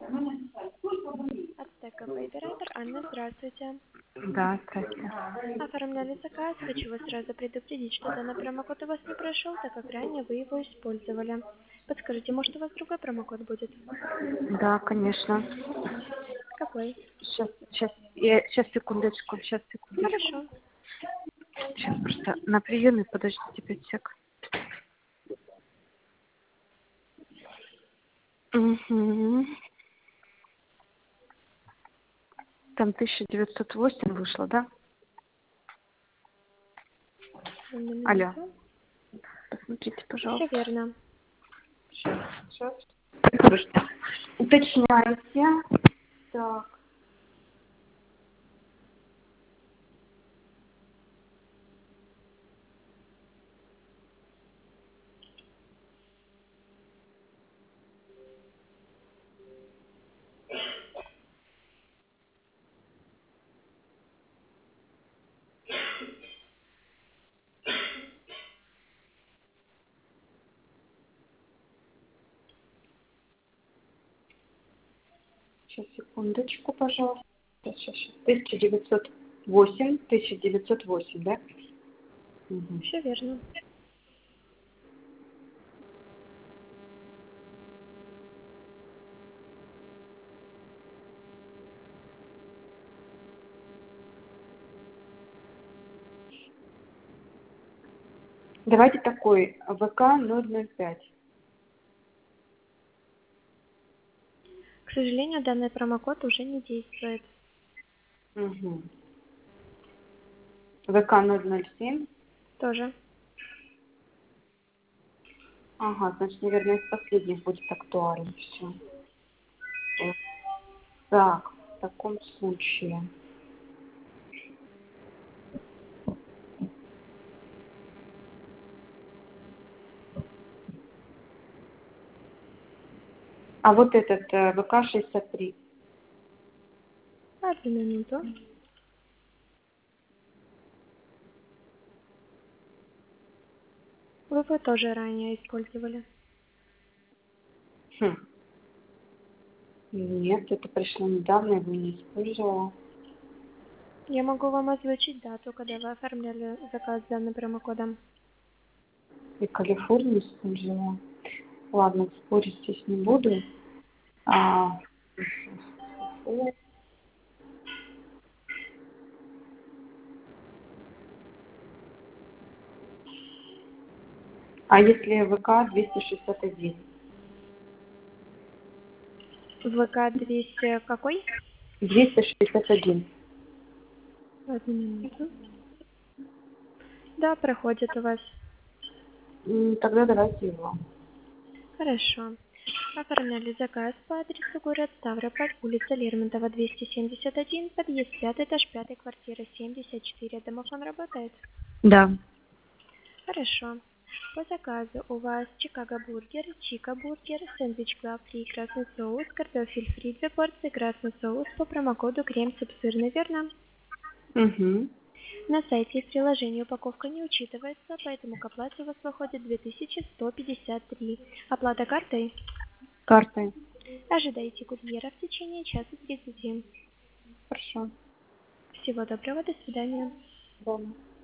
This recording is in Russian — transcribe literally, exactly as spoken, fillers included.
Ацтеков оператор Анна, здравствуйте. Да, здравствуйте. Оформляли заказ. Хочу вас сразу предупредить, что данный промокод у вас не прошел, так как ранее вы его использовали. Подскажите, может у вас другой промокод будет? Да, конечно. Какой? Сейчас, сейчас, я, сейчас, секундочку, сейчас, секундочку. Хорошо. Сейчас просто на приеме, подождите пять сек. Угу. Там тысяча девятьсот восемь вышло, да? Одну Алло. минуту. Посмотрите, Все пожалуйста. верно. Сейчас, сейчас. Подождите. Уточняйте. Так. Сейчас, секундочку, пожалуйста. Сейчас, сейчас. тысяча девятьсот восемь, тысяча девятьсот восемь, да? Угу. Все верно. Давайте такой, ВК ноль ноль пять. К сожалению, данный промокод уже не действует. Угу. ВК ноль ноль семь. Тоже. Ага, значит, наверное, из последних будет актуален все. Так, в таком случае. А вот этот э, ВК шестьдесят три. Одну минуту. Вы его тоже ранее использовали. Хм. Нет, это пришло недавно, я его не использовала. Я могу вам озвучить дату, когда вы оформляли заказ с данным промокодом. И Калифорнию использовала. Ладно, спорить здесь не буду. А, а если ВК двести шестьдесят один? ВК двести какой? двести шестьдесят один. Одну минуту. Да, проходит у вас. М, Тогда давайте его. Хорошо. Оформляли заказ по адресу город Ставрополь, улица Лермонтова, двести семьдесят один, подъезд пятый, этаж пятый, квартира семьдесят четыре. Домофон работает? Да. Хорошо. По заказу у вас Чикаго бургер, Чика бургер, сэндвич клаб фри, красный соус, картофель фри, две порции, красный соус по промокоду крем-суп сырный, верно? Угу. На сайте и в приложении упаковка не учитывается, поэтому к оплате у вас выходит две тысячи сто пятьдесят три. Оплата картой? Картой. Ожидайте курьера в течение часа тридцати. Хорошо. Всего доброго, до свидания. Дома.